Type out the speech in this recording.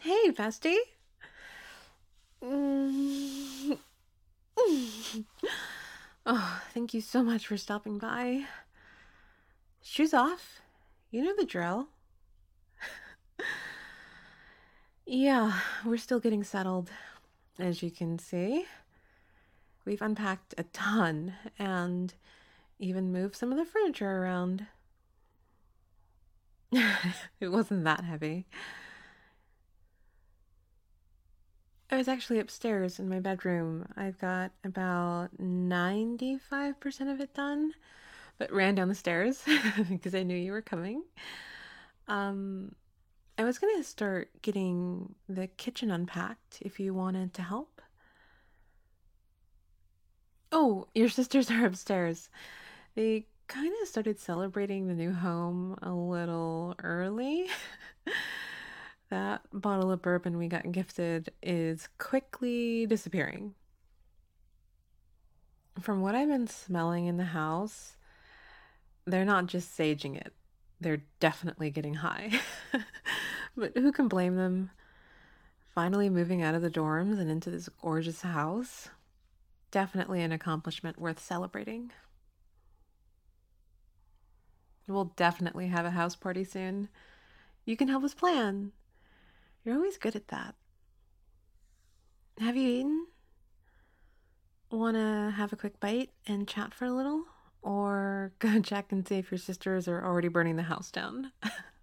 Hey, bestie. Mm. Oh, thank you so much for stopping by. Shoes off. You know the drill. Yeah, we're still getting settled. As you can see, we've unpacked a ton and even moved some of the furniture around. It wasn't that heavy. I was actually upstairs in my bedroom. I've got about 95% of it done, but ran down the stairs because I knew you were coming. Um, I was gonna start getting the kitchen unpacked if you wanted to help. Oh, your sisters are upstairs. They kind of started celebrating the new home a little early. That bottle of bourbon we got gifted is quickly disappearing. From what I've been smelling in the house, they're not just saging it, they're definitely getting high. But who can blame them? Finally moving out of the dorms and into this gorgeous house. Definitely an accomplishment worth celebrating. We'll definitely have a house party soon. You can help us plan. You're always good at that. Have you eaten? Wanna have a quick bite and chat for a little? Or go check and see if your sisters are already burning the house down?